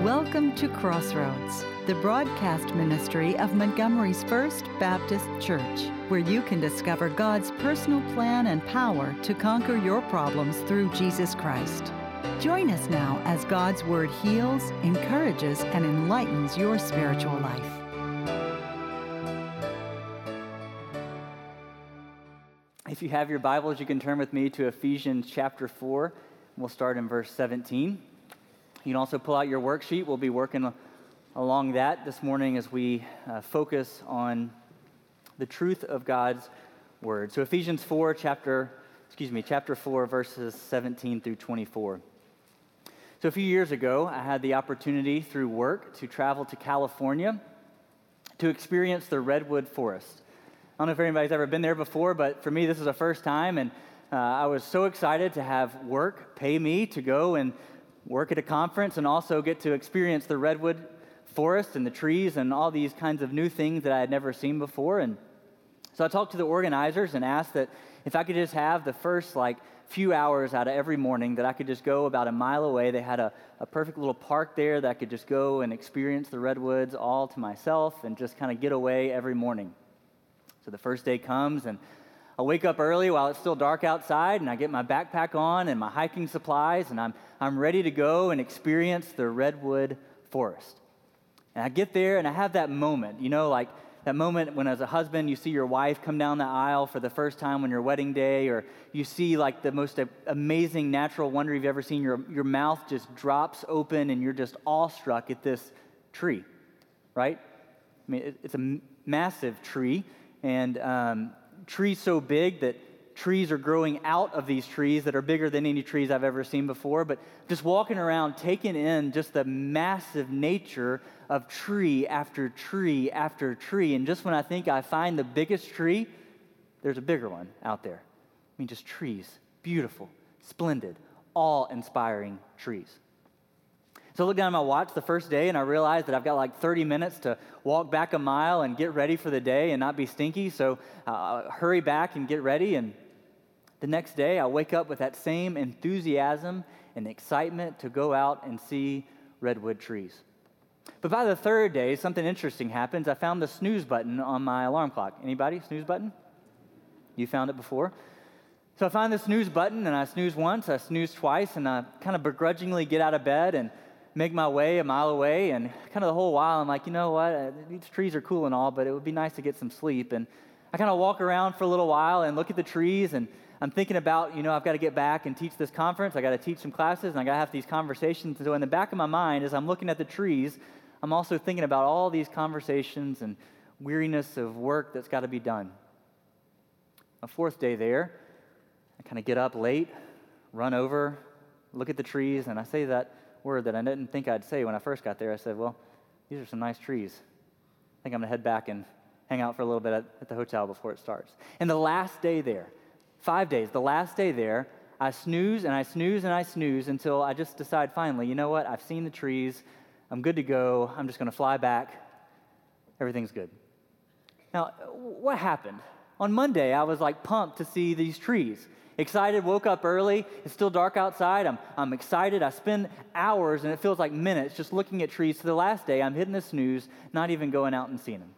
Welcome to Crossroads, the broadcast ministry of Montgomery's First Baptist Church, where you can discover God's personal plan and power to conquer your problems through Jesus Christ. Join us now as God's Word heals, encourages, and enlightens your spiritual life. If you have your Bibles, you can turn with me to Ephesians chapter 4. We'll start in verse 17. You can also pull out your worksheet. We'll be working along that this morning as we focus on the truth of God's Word. So Ephesians chapter 4, verses 17 through 24. So a few years ago, I had the opportunity through work to travel to California to experience the redwood forest. I don't know if anybody's ever been there before, but for me, this is the first time, and I was so excited to have work pay me to go and work at a conference and also get to experience the redwood forest and the trees and all these kinds of new things that I had never seen before. And so I talked to the organizers and asked that if I could just have the first few hours out of every morning that I could just go about a mile away. They had a perfect little park there that I could just go and experience the redwoods all to myself and just kind of get away every morning. So the first day comes, and I wake up early while it's still dark outside, and I get my backpack on and my hiking supplies, and I'm ready to go and experience the redwood forest. And I get there, and I have that moment, that moment when as a husband you see your wife come down the aisle for the first time on your wedding day, or you see the most amazing natural wonder you've ever seen. Your mouth just drops open, and you're just awestruck at this tree, right? I mean, it's a massive tree, and trees so big that trees are growing out of these trees that are bigger than any trees I've ever seen before. But just walking around, taking in just the massive nature of tree after tree after tree. And just when I think I find the biggest tree, there's a bigger one out there. I mean, just trees, beautiful, splendid, awe-inspiring trees. So I look down at my watch the first day, and I realize that I've got 30 minutes to walk back a mile and get ready for the day and not be stinky. So hurry back and get ready. And the next day, I wake up with that same enthusiasm and excitement to go out and see redwood trees. But by the third day, something interesting happens. I found the snooze button on my alarm clock. Anybody? Snooze button? You found it before? So I find the snooze button, and I snooze once, I snooze twice, and I kind of begrudgingly get out of bed and make my way a mile away. And kind of the whole while, I'm like, you know what? These trees are cool and all, but it would be nice to get some sleep. And I kind of walk around for a little while and look at the trees, and I'm thinking about, I've got to get back and teach this conference. I got to teach some classes, and I got to have these conversations. So in the back of my mind, as I'm looking at the trees, I'm also thinking about all these conversations and weariness of work that's got to be done. A fourth day there, I kind of get up late, run over, look at the trees, and I say that word that I didn't think I'd say when I first got there. I said, well, these are some nice trees. I think I'm going to head back and hang out for a little bit at the hotel before it starts. And the last day there, 5 days, the last day there, I snooze and I snooze and I snooze until I just decide finally, you know what? I've seen the trees. I'm good to go. I'm just going to fly back. Everything's good. Now, what happened? On Monday, I was pumped to see these trees. Excited, woke up early. It's still dark outside. I'm excited. I spend hours, and it feels like minutes, just looking at trees. So the last day, I'm hitting the snooze, not even going out and seeing them.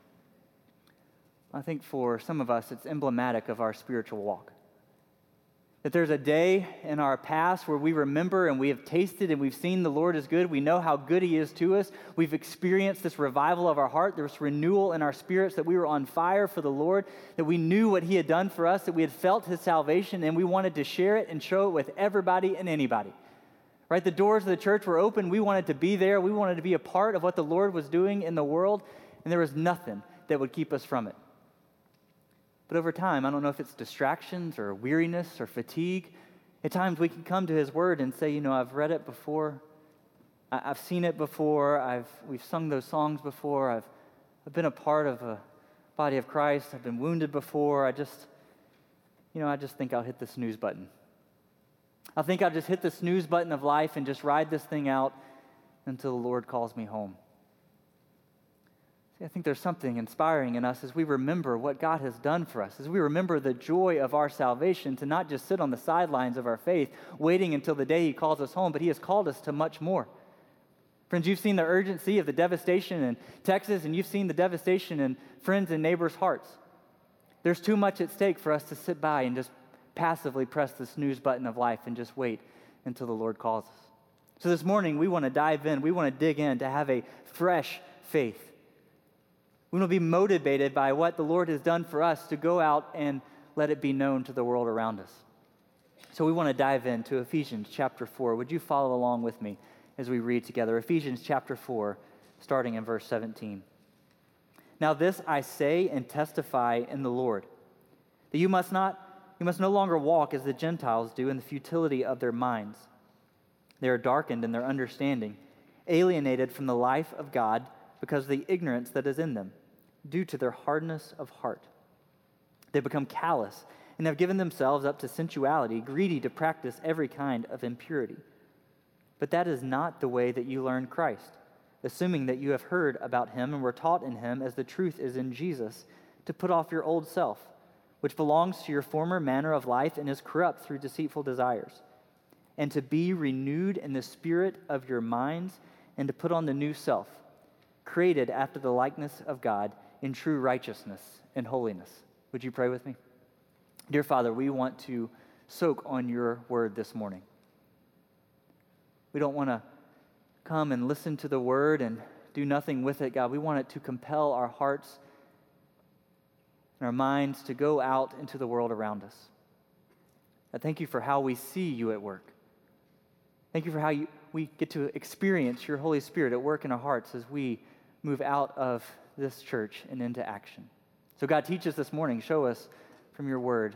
I think for some of us, it's emblematic of our spiritual walk. That there's a day in our past where we remember and we have tasted and we've seen the Lord is good. We know how good He is to us. We've experienced this revival of our heart. There was renewal in our spirits, that we were on fire for the Lord, that we knew what He had done for us, that we had felt His salvation, and we wanted to share it and show it with everybody and anybody. Right? The doors of the church were open. We wanted to be there. We wanted to be a part of what the Lord was doing in the world, and there was nothing that would keep us from it. But over time, I don't know if it's distractions or weariness or fatigue. At times we can come to His Word and say, I've read it before. I've seen it before. We've sung those songs before. I've been a part of a body of Christ. I've been wounded before. I just think I'll hit the snooze button. I think I'll just hit the snooze button of life and just ride this thing out until the Lord calls me home. I think there's something inspiring in us as we remember what God has done for us, as we remember the joy of our salvation, to not just sit on the sidelines of our faith, waiting until the day He calls us home, but He has called us to much more. Friends, you've seen the urgency of the devastation in Texas, and you've seen the devastation in friends' and neighbors' hearts. There's too much at stake for us to sit by and just passively press the snooze button of life and just wait until the Lord calls us. So this morning, we want to dive in. We want to dig in to have a fresh faith. We want to be motivated by what the Lord has done for us to go out and let it be known to the world around us. So we want to dive into Ephesians chapter 4. Would you follow along with me as we read together? Ephesians chapter 4, starting in verse 17. Now this I say and testify in the Lord, that you must no longer walk as the Gentiles do in the futility of their minds. They are darkened in their understanding, alienated from the life of God because of the ignorance that is in them, due to their hardness of heart. They become callous and have given themselves up to sensuality, greedy to practice every kind of impurity. But that is not the way that you learned Christ, assuming that you have heard about him and were taught in him as the truth is in Jesus, to put off your old self, which belongs to your former manner of life and is corrupt through deceitful desires, and to be renewed in the spirit of your minds, and to put on the new self, created after the likeness of God in true righteousness and holiness. Would you pray with me? Dear Father, we want to soak on your word this morning. We don't want to come and listen to the word and do nothing with it, God. We want it to compel our hearts and our minds to go out into the world around us. I thank you for how we see you at work. Thank you for how we get to experience your Holy Spirit at work in our hearts as we move out of this church and into action. So God, teach us this morning. Show us from your word.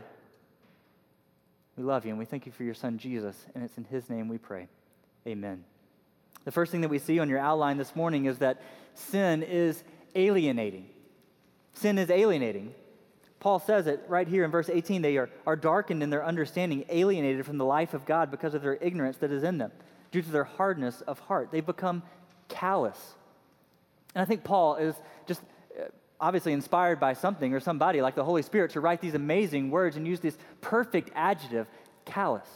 We love you and we thank you for your son Jesus, and it's in his name we pray. Amen. The first thing that we see on your outline this morning is that sin is alienating. Sin is alienating. Paul says it right here in verse 18. They are darkened in their understanding, alienated from the life of God because of their ignorance that is in them, due to their hardness of heart. They become callous. And I think Paul is just obviously inspired by something or somebody like the Holy Spirit to write these amazing words and use this perfect adjective, callous.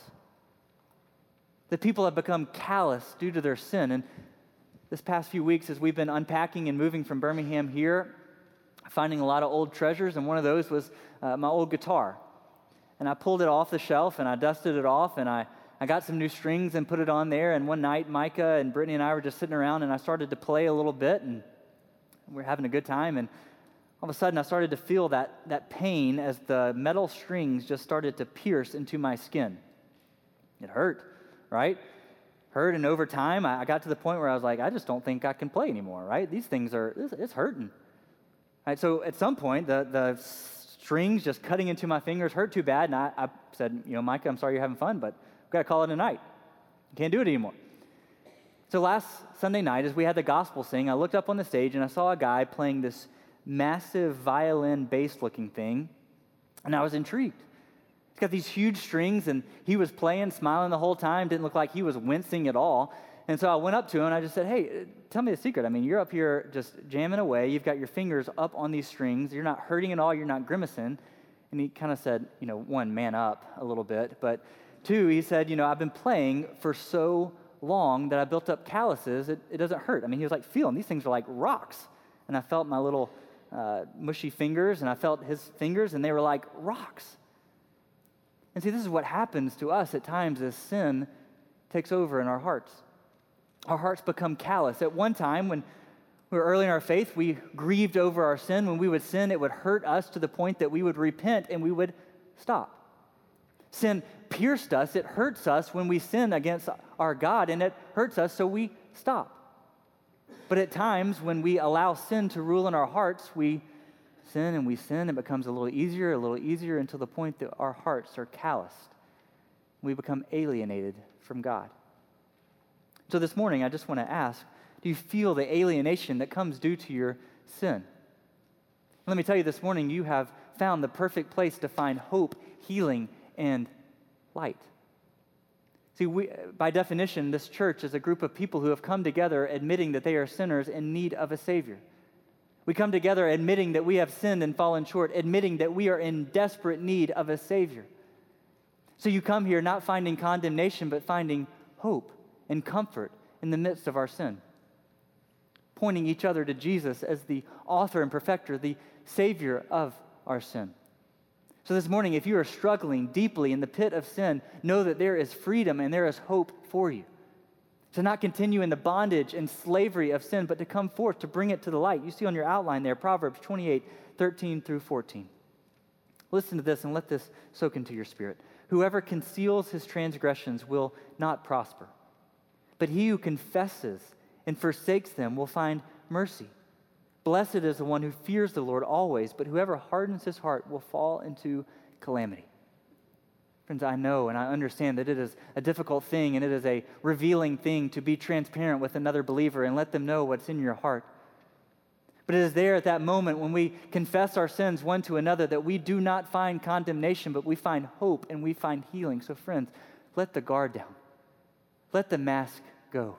The people have become callous due to their sin. And this past few weeks, as we've been unpacking and moving from Birmingham here, finding a lot of old treasures, and one of those was my old guitar. And I pulled it off the shelf, and I dusted it off, and I got some new strings and put it on there. And one night, Micah and Brittany and I were just sitting around, and I started to play a little bit, and we were having a good time. And all of a sudden, I started to feel that pain as the metal strings just started to pierce into my skin. It hurt, right? Hurt, and over time, I got to the point where I was like, I just don't think I can play anymore, right? These things it's hurting. Right, so at some point, the strings just cutting into my fingers hurt too bad, and I said, Micah, I'm sorry you're having fun, but we've got to call it a night. Can't do it anymore. So last Sunday night, as we had the gospel sing, I looked up on the stage, and I saw a guy playing this massive violin bass-looking thing, and I was intrigued. He's got these huge strings, and he was playing, smiling the whole time, didn't look like he was wincing at all. And so I went up to him, and I just said, hey, tell me the secret. I mean, you're up here just jamming away. You've got your fingers up on these strings. You're not hurting at all. You're not grimacing. And he kind of said, one, man up a little bit. But two, he said, I've been playing for so long that I built up calluses. It doesn't hurt. I mean, he was like feeling. These things are like rocks. And I felt my little mushy fingers, and I felt his fingers, and they were like rocks. And see, this is what happens to us at times as sin takes over in our hearts. Our hearts become callous. At one time, when we were early in our faith, we grieved over our sin. When we would sin, it would hurt us to the point that we would repent and we would stop. Sin pierced us. It hurts us when we sin against our God, and it hurts us, so we stop. But at times, when we allow sin to rule in our hearts, we sin and we sin. It becomes a little easier until the point that our hearts are calloused. We become alienated from God. So this morning, I just want to ask, do you feel the alienation that comes due to your sin? Let me tell you this morning, you have found the perfect place to find hope, healing, and light. See, by definition, this church is a group of people who have come together admitting that they are sinners in need of a Savior. We come together admitting that we have sinned and fallen short, admitting that we are in desperate need of a Savior. So you come here not finding condemnation, but finding hope and comfort in the midst of our sin. pointing each other to Jesus as the author and perfecter, the Savior of our sin. So this morning, if you are struggling deeply in the pit of sin, know that there is freedom and there is hope for you. To not continue in the bondage and slavery of sin, but to come forth, to bring it to the light. You see on your outline there, Proverbs 28:13 through 14. Listen to this and let this soak into your spirit. Whoever conceals his transgressions will not prosper, but he who confesses and forsakes them will find mercy. Blessed is the one who fears the Lord always, but whoever hardens his heart will fall into calamity. Friends, I know and I understand that it is a difficult thing and it is a revealing thing to be transparent with another believer and let them know what's in your heart. But it is there at that moment when we confess our sins one to another that we do not find condemnation, but we find hope and we find healing. So friends, let the guard down. Let the mask go.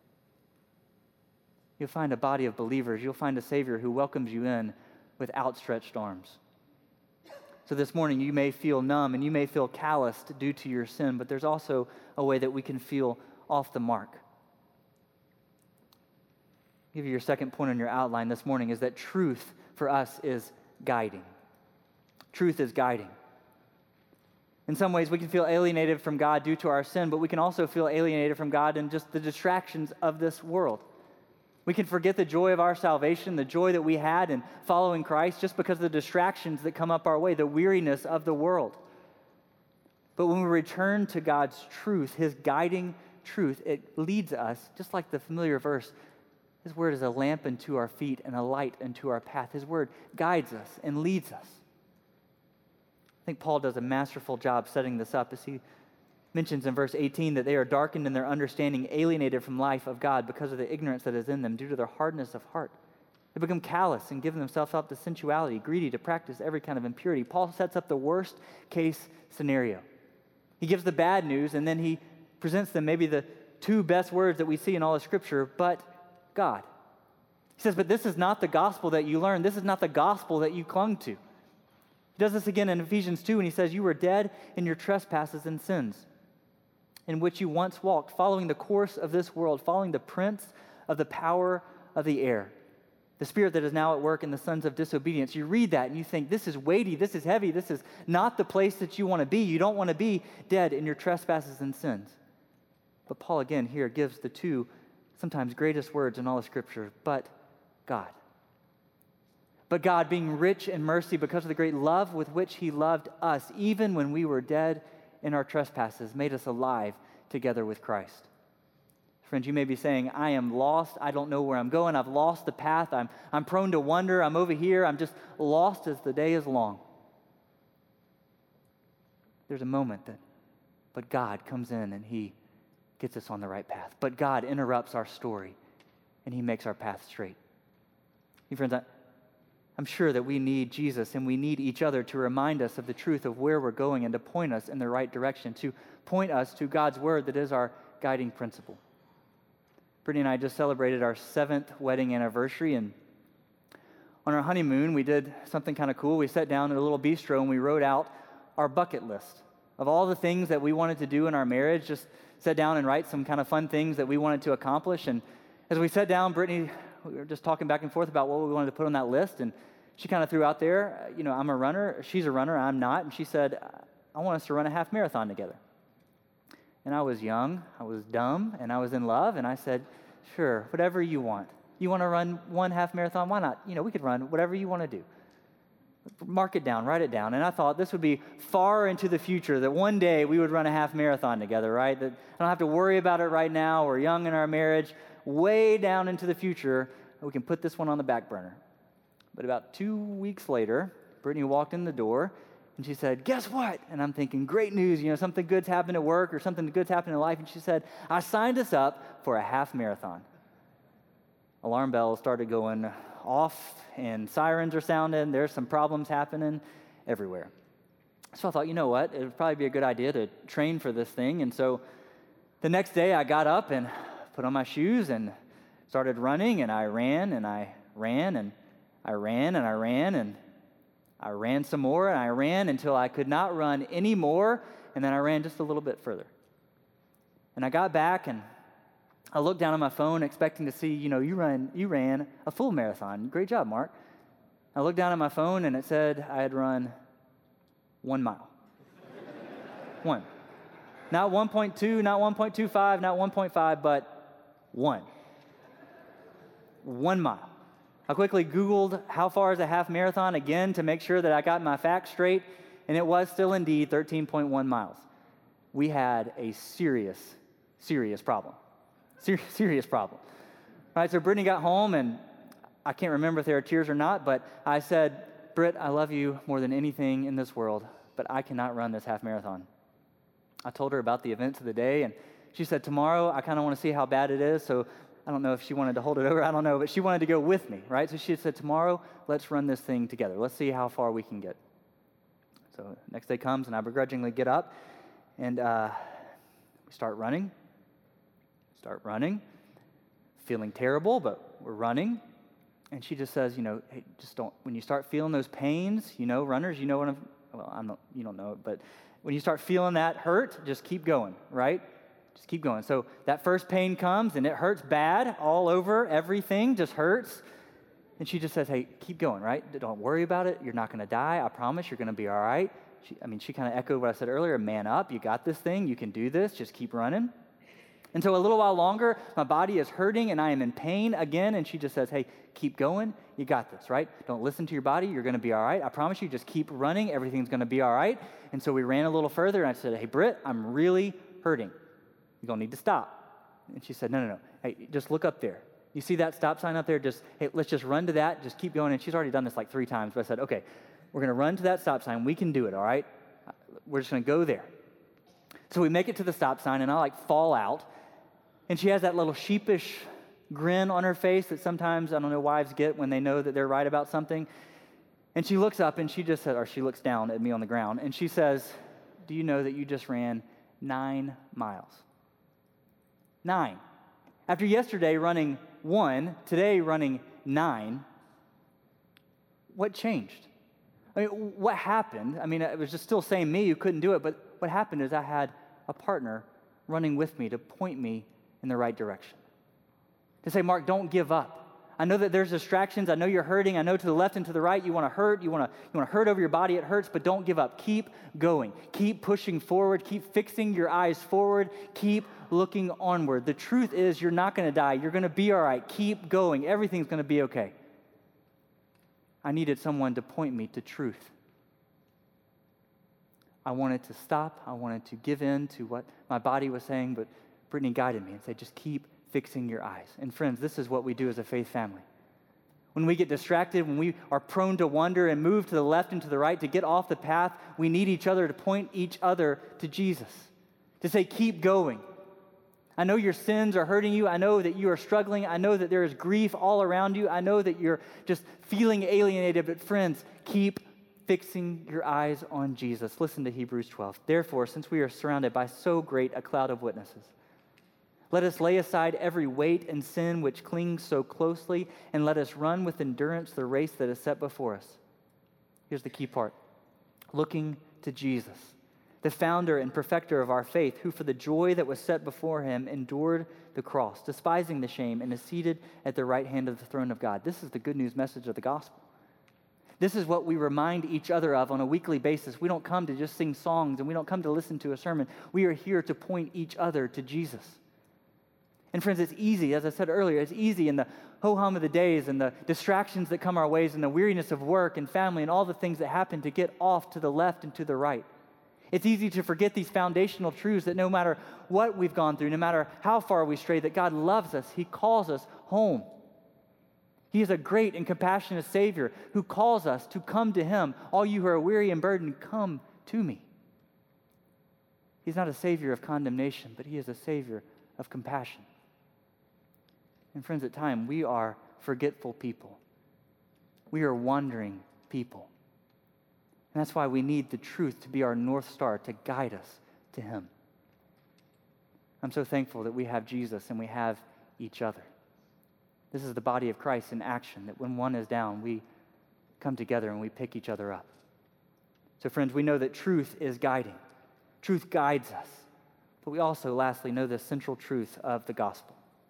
You'll find a body of believers. You'll find a Savior who welcomes you in with outstretched arms. So this morning you may feel numb and you may feel calloused due to your sin, but there's also a way that we can feel off the mark. I'll give you your second point on your outline this morning is that truth for us is guiding. Truth is guiding. In some ways, we can feel alienated from God due to our sin, but we can also feel alienated from God in just the distractions of this world. We can forget the joy of our salvation, the joy that we had in following Christ, just because of the distractions that come up our way, the weariness of the world. But when we return to God's truth, His guiding truth, it leads us, just like the familiar verse, His word is a lamp unto our feet and a light unto our path. His word guides us and leads us. I think Paul does a masterful job setting this up as he mentions in verse 18 that they are darkened in their understanding, alienated from life of God because of the ignorance that is in them due to their hardness of heart. They become callous and give themselves up to sensuality, greedy to practice every kind of impurity. Paul sets up the worst case scenario. He gives the bad news and then he presents them maybe the two best words that we see in all of Scripture, but God. He says, but this is not the gospel that you learned. This is not the gospel that you clung to. He does this again in Ephesians 2, and he says, you were dead in your trespasses and sins, in which you once walked, following the course of this world, following the prince of the power of the air, the spirit that is now at work in the sons of disobedience. You read that and you think, this is weighty, this is heavy, this is not the place that you want to be. You don't want to be dead in your trespasses and sins. But Paul again here gives the two sometimes greatest words in all of Scripture, but God. But God, being rich in mercy because of the great love with which He loved us, even when we were dead in our trespasses, made us alive together with Christ. Friends, you may be saying, I am lost. I don't know where I'm going. I've lost the path. I'm prone to wander. I'm over here. I'm just lost as the day is long. There's a moment but God comes in and He gets us on the right path. But God interrupts our story and He makes our path straight. You friends, I'm sure that we need Jesus and we need each other to remind us of the truth of where we're going and to point us in the right direction, to point us to God's word that is our guiding principle. Brittany and I just celebrated our 7th wedding anniversary, and on our honeymoon, we did something kind of cool. We sat down at a little bistro and we wrote out our bucket list of all the things that we wanted to do in our marriage, just sat down and write some kind of fun things that we wanted to accomplish. And as we sat down, Brittany, we were just talking back and forth about what we wanted to put on that list, and she kind of threw out there, I'm a runner, she's a runner, I'm not, and she said, I want us to run a half marathon together. And I was young, I was dumb, and I was in love, and I said, sure, whatever you want. You want to run one half marathon? Why not? We could run whatever you want to do. Mark it down, write it down. And I thought this would be far into the future, that one day we would run a half marathon together, right? That I don't have to worry about it right now. We're young in our marriage. Way down into the future, we can put this one on the back burner. But about 2 weeks later, Brittany walked in the door, and she said, guess what? And I'm thinking, great news, something good's happened at work or something good's happened in life. And she said, I signed us up for a half marathon. Alarm bells started going off, and sirens are sounding. There's some problems happening everywhere. So I thought, you know what? It would probably be a good idea to train for this thing. And so the next day I got up and put on my shoes and started running, and I ran, and I ran, and I ran, and I ran, and I ran some more, and I ran until I could not run anymore, and then I ran just a little bit further. And I got back, and I looked down at my phone expecting to see, you ran a full marathon. Great job, Mark. I looked down at my phone and it said I had run 1 mile. One. Not 1.2, not 1.25, not 1.5, but 1. 1 mile. I quickly Googled how far is a half marathon again to make sure that I got my facts straight, and it was still indeed 13.1 miles. We had a serious problem. Serious problem. All right, so Brittany got home, and I can't remember if there were tears or not, but I said, Britt, I love you more than anything in this world, but I cannot run this half marathon. I told her about the events of the day, and she said, tomorrow, I kind of want to see how bad it is, so I don't know if she wanted to hold it over, I don't know, but she wanted to go with me, right? So she said, tomorrow, let's run this thing together. Let's see how far we can get. So next day comes, and I begrudgingly get up, and we start running, feeling terrible, but we're running. And she just says, hey, just don't, when you start feeling those pains, runners, you don't know it, but when you start feeling that hurt, just keep going, right? Just keep going. So that first pain comes, and it hurts bad all over, everything just hurts. And she just says, hey, keep going, right? Don't worry about it. You're not going to die. I promise you're going to be all right. She kind of echoed what I said earlier, man up. You got this thing. You can do this. Just keep running. And so a little while longer, my body is hurting, and I am in pain again. And she just says, hey, keep going. You got this, right? Don't listen to your body. You're going to be all right. I promise you, just keep running. Everything's going to be all right. And so we ran a little further, and I said, hey, Britt, I'm really hurting. You're going to need to stop. And she said, no. Hey, just look up there. You see that stop sign up there? Hey, let's just run to that. Just keep going. And she's already done this like 3 times. But I said, okay, we're going to run to that stop sign. We can do it, all right? We're just going to go there. So we make it to the stop sign, and I fall out. And she has that little sheepish grin on her face that sometimes, wives get when they know that they're right about something. And she looks up, and she looks down at me on the ground, and she says, do you know that you just ran 9 miles? 9. After yesterday running 1, today running 9, what changed? What happened? It was just still saying me, you couldn't do it, but what happened is I had a partner running with me to point me in the right direction. To say, Mark, don't give up. I know that there's distractions. I know you're hurting. I know to the left and to the right you want to hurt. You want to hurt over your body. It hurts, but don't give up. Keep going. Keep pushing forward. Keep fixing your eyes forward. Keep looking onward. The truth is you're not going to die. You're going to be all right. Keep going. Everything's going to be okay. I needed someone to point me to truth. I wanted to stop. I wanted to give in to what my body was saying, but Brittany guided me and said, just keep fixing your eyes. And friends, this is what we do as a faith family. When we get distracted, when we are prone to wander and move to the left and to the right, to get off the path, we need each other to point each other to Jesus, to say, keep going. I know your sins are hurting you. I know that you are struggling. I know that there is grief all around you. I know that you're just feeling alienated, but friends, keep fixing your eyes on Jesus. Listen to Hebrews 12. Therefore, since we are surrounded by so great a cloud of witnesses, let us lay aside every weight and sin which clings so closely, and let us run with endurance the race that is set before us. Here's the key part. Looking to Jesus, the founder and perfecter of our faith, who for the joy that was set before him endured the cross, despising the shame, and is seated at the right hand of the throne of God. This is the good news message of the gospel. This is what we remind each other of on a weekly basis. We don't come to just sing songs, and we don't come to listen to a sermon. We are here to point each other to Jesus. And friends, it's easy, as I said earlier, it's easy in the ho-hum of the days and the distractions that come our ways and the weariness of work and family and all the things that happen to get off to the left and to the right. It's easy to forget these foundational truths that no matter what we've gone through, no matter how far we stray, that God loves us. He calls us home. He is a great and compassionate Savior who calls us to come to him. All you who are weary and burdened, come to me. He's not a Savior of condemnation, but he is a Savior of compassion. And friends, at times, we are forgetful people. We are wandering people. And that's why we need the truth to be our North Star, to guide us to him. I'm so thankful that we have Jesus and we have each other. This is the body of Christ in action, that when one is down, we come together and we pick each other up. So friends, we know that truth is guiding. Truth guides us. But we also, lastly, know the central truth of the gospel.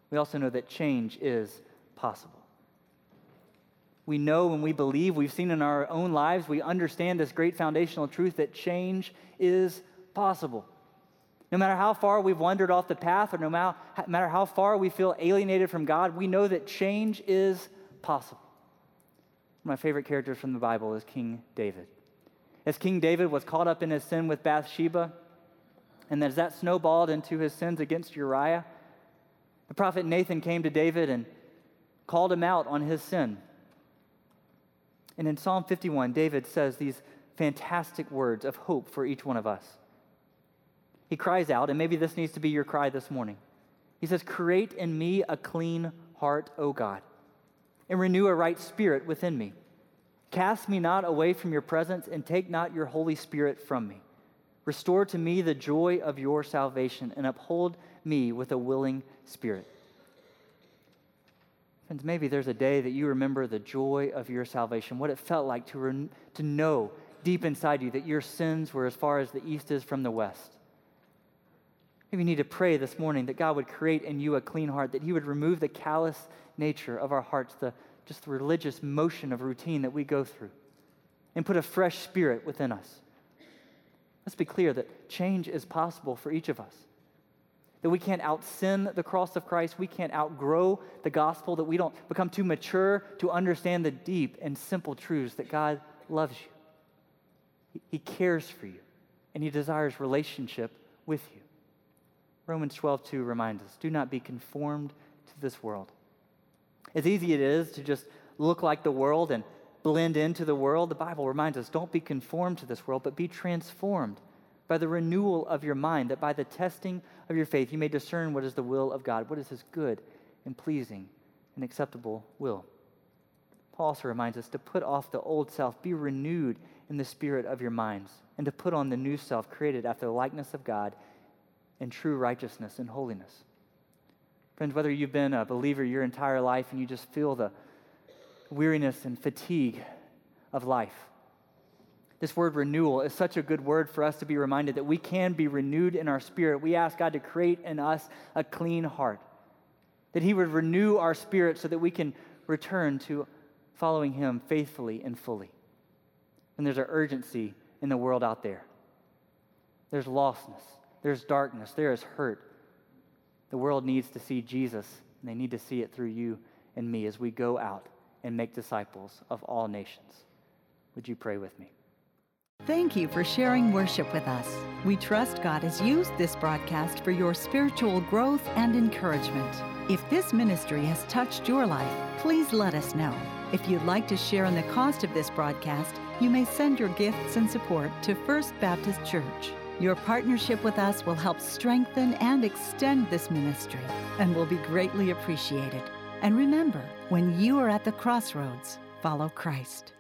we also know that change is possible. We know and we believe, we've seen in our own lives, we understand this great foundational truth that change is possible. No matter how far we've wandered off the path, or no matter how far we feel alienated from God, we know that change is possible. One of my favorite characters from the Bible is King David. As King David was caught up in his sin with Bathsheba, and as that snowballed into his sins against Uriah, the prophet Nathan came to David and called him out on his sin. And in Psalm 51, David says these fantastic words of hope for each one of us. He cries out, and maybe this needs to be your cry this morning. He says, "Create in me a clean heart, O God, and renew a right spirit within me. Cast me not away from your presence, and take not your Holy Spirit from me. Restore to me the joy of your salvation, and uphold me with a willing spirit." Friends, maybe there's a day that you remember the joy of your salvation, what it felt like to know deep inside you that your sins were as far as the east is from the west. Maybe you need to pray this morning that God would create in you a clean heart, that he would remove the callous nature of our hearts, just the religious motion of routine that we go through, and put a fresh spirit within us. Let's be clear that change is possible for each of us. That we can't out-sin the cross of Christ. We can't outgrow the gospel. That we don't become too mature to understand the deep and simple truths that God loves you. He cares for you, and he desires relationship with you. Romans 12:2 reminds us, do not be conformed to this world. As easy it is to just look like the world and blend into the world, the Bible reminds us, don't be conformed to this world, but be transformed by the renewal of your mind, that by the testing of your faith you may discern what is the will of God, what is his good and pleasing and acceptable will. Paul also reminds us to put off the old self, be renewed in the spirit of your minds, and to put on the new self created after the likeness of God in true righteousness and holiness. Friends, whether you've been a believer your entire life and you just feel the weariness and fatigue of life, this word renewal is such a good word for us to be reminded that we can be renewed in our spirit. We ask God to create in us a clean heart, that he would renew our spirit so that we can return to following him faithfully and fully. And there's an urgency in the world out there. There's lostness. There's darkness. There is hurt. The world needs to see Jesus, and they need to see it through you and me as we go out and make disciples of all nations. Would you pray with me? Thank you for sharing worship with us. We trust God has used this broadcast for your spiritual growth and encouragement. If this ministry has touched your life, please let us know. If you'd like to share in the cost of this broadcast, you may send your gifts and support to First Baptist Church. Your partnership with us will help strengthen and extend this ministry and will be greatly appreciated. And remember, when you are at the crossroads, follow Christ.